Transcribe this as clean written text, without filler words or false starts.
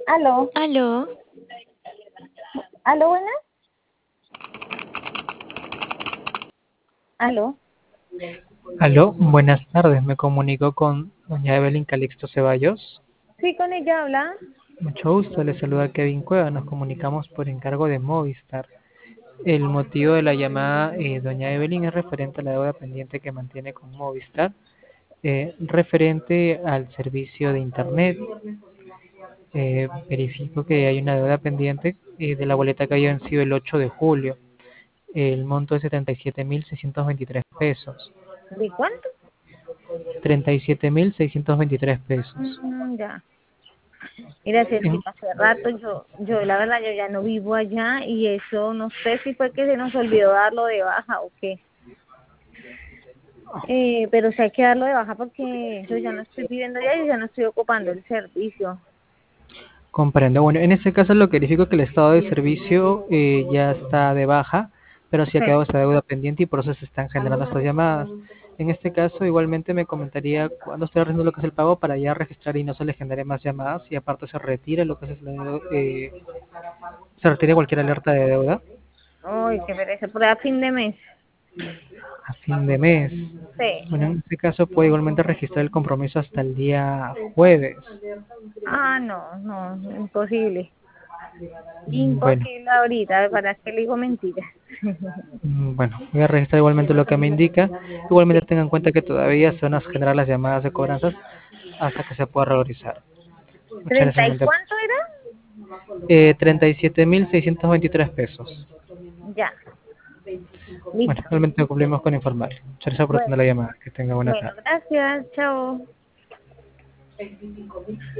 Aló, Aló, aló, buenas. Aló. Aló, buenas tardes. Me comunico con doña Evelyn Calixto Ceballos. Sí, con ella habla. Mucho gusto, le saluda Kevin Cueva. Nos comunicamos por encargo de Movistar. El motivo de la llamada, doña Evelyn, es referente a la deuda pendiente que mantiene con Movistar, referente al servicio de Internet. Verifico que hay una deuda pendiente de la boleta que había vencido el 8 de julio. El monto es 77.623 pesos. ¿De cuánto? 37.623 pesos. Ya. Mira, si es que En- hace rato yo la verdad yo ya no vivo allá y eso no sé si fue que se nos olvidó darlo de baja o qué. Pero sí hay que darlo de baja porque yo ya no estoy viviendo allá y ya no estoy ocupando el servicio. Comprendo. Bueno, en este caso lo que verifico es que el estado de servicio ya está de baja, pero sí ha Sí. quedado esta deuda pendiente y por eso se están generando estas llamadas. En este caso, igualmente me comentaría cuándo estoy haciendo lo que es el pago para ya registrar y no se le genere más llamadas y aparte se retire lo que es se retire cualquier alerta de deuda Ay, qué pereza, por ahí a fin de mes. a fin de mes. Sí. Bueno, en este caso puede igualmente registrar el compromiso hasta el día jueves. Ah, no, no, imposible. Bueno. Imposible ahorita, ¿para qué le digo mentiras? Bueno, voy a registrar igualmente lo que me indica. Igualmente Sí. tengan en cuenta que todavía se van a generar las llamadas de cobranzas hasta que se pueda regularizar. Muchas gracias ¿30 y igualmente. cuánto era? 37.623 pesos. Ya, Bueno, listo. igualmente cumplimos con informarle. Muchas gracias por Bueno, atender la llamada. Que tenga buena bueno, tarde. gracias, chao.